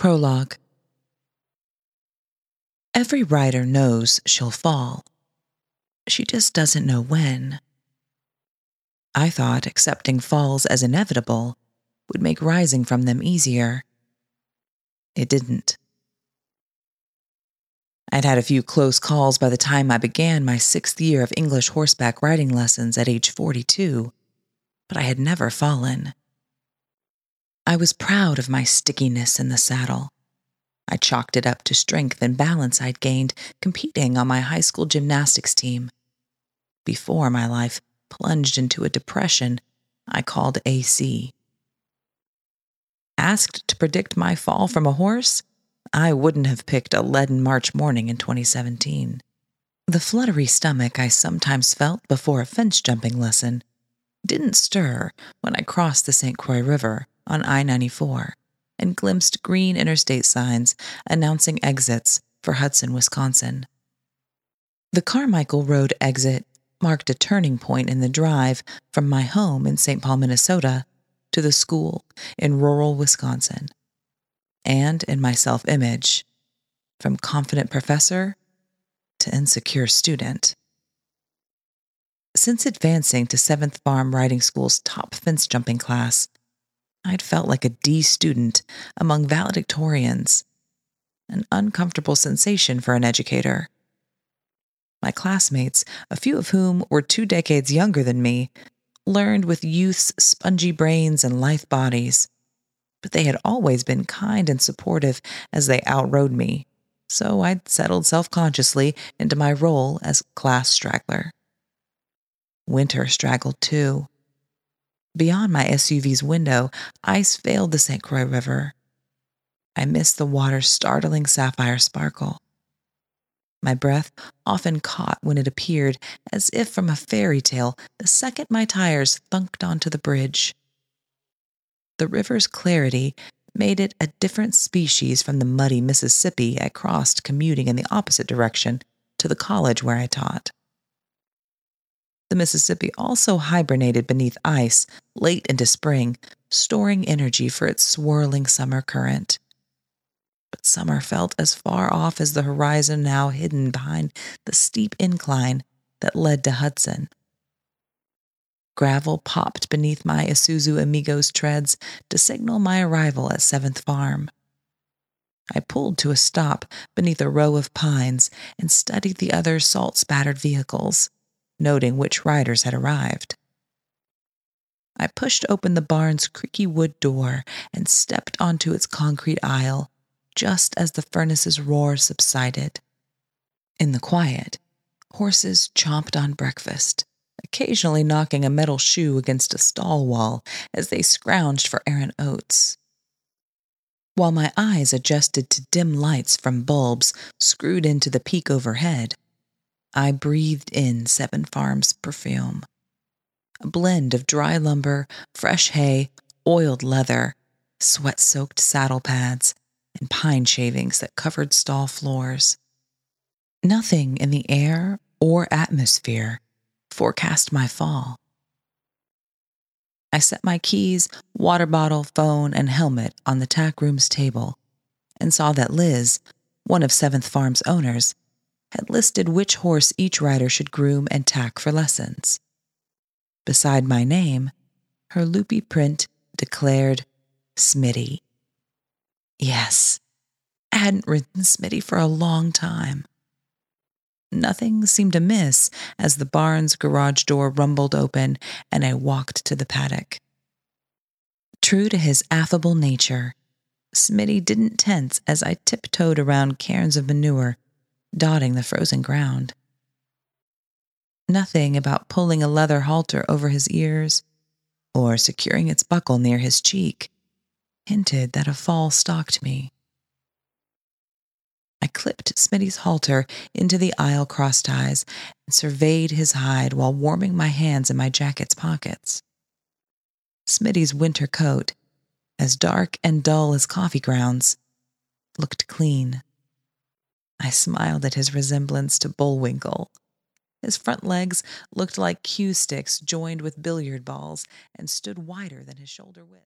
Prologue. Every rider knows she'll fall. She just doesn't know when. I thought accepting falls as inevitable would make rising from them easier. It didn't. I'd had a few close calls by the time I began my 6th year of English horseback riding lessons at age 42, but I had never fallen. I was proud of my stickiness in the saddle. I chalked it up to strength and balance I'd gained competing on my high school gymnastics team. Before my life plunged into a depression I called AC. Asked to predict my fall from a horse, I wouldn't have picked a leaden March morning in 2017. The fluttery stomach I sometimes felt before a fence jumping lesson didn't stir when I crossed the St. Croix River on I-94 and glimpsed green interstate signs announcing exits for Hudson, Wisconsin. The Carmichael Road exit marked a turning point in the drive from my home in St. Paul, Minnesota, to the school in rural Wisconsin, and in my self-image, from confident professor to insecure student. Since advancing to 7th Farm Riding School's top fence jumping class, I'd felt like a D student among valedictorians, an uncomfortable sensation for an educator. My classmates, a few of whom were 2 decades younger than me, learned with youth's spongy brains and lithe bodies, but they had always been kind and supportive as they outrode me, so I'd settled self-consciously into my role as class straggler. Winter straggled too. Beyond my SUV's window, ice veiled the St. Croix River. I missed the water's startling sapphire sparkle. My breath often caught when it appeared, as if from a fairy tale, the second my tires thunked onto the bridge. The river's clarity made it a different species from the muddy Mississippi I crossed commuting in the opposite direction to the college where I taught. The Mississippi also hibernated beneath ice late into spring, storing energy for its swirling summer current. But summer felt as far off as the horizon now hidden behind the steep incline that led to Hudson. Gravel popped beneath my Isuzu Amigo's treads to signal my arrival at 7th Farm. I pulled to a stop beneath a row of pines and studied the other salt-spattered vehicles, noting which riders had arrived. I pushed open the barn's creaky wood door and stepped onto its concrete aisle just as the furnace's roar subsided. In the quiet, horses chomped on breakfast, occasionally knocking a metal shoe against a stall wall as they scrounged for errant oats. While my eyes adjusted to dim lights from bulbs screwed into the peak overhead, I breathed in 7 Farm's perfume. A blend of dry lumber, fresh hay, oiled leather, sweat-soaked saddle pads, and pine shavings that covered stall floors. Nothing in the air or atmosphere forecast my fall. I set my keys, water bottle, phone, and helmet on the tack room's table and saw that Liz, one of 7th Farm's owners, had listed which horse each rider should groom and tack for lessons. Beside my name, her loopy print declared Smitty. Yes, I hadn't ridden Smitty for a long time. Nothing seemed amiss as the barn's garage door rumbled open and I walked to the paddock. True to his affable nature, Smitty didn't tense as I tiptoed around cairns of manure, dotting the frozen ground. Nothing about pulling a leather halter over his ears or securing its buckle near his cheek hinted that a fall stalked me. I clipped Smitty's halter into the aisle crossties and surveyed his hide while warming my hands in my jacket's pockets. Smitty's winter coat, as dark and dull as coffee grounds, looked clean. I smiled at his resemblance to Bullwinkle. His front legs looked like cue sticks joined with billiard balls and stood wider than his shoulder width.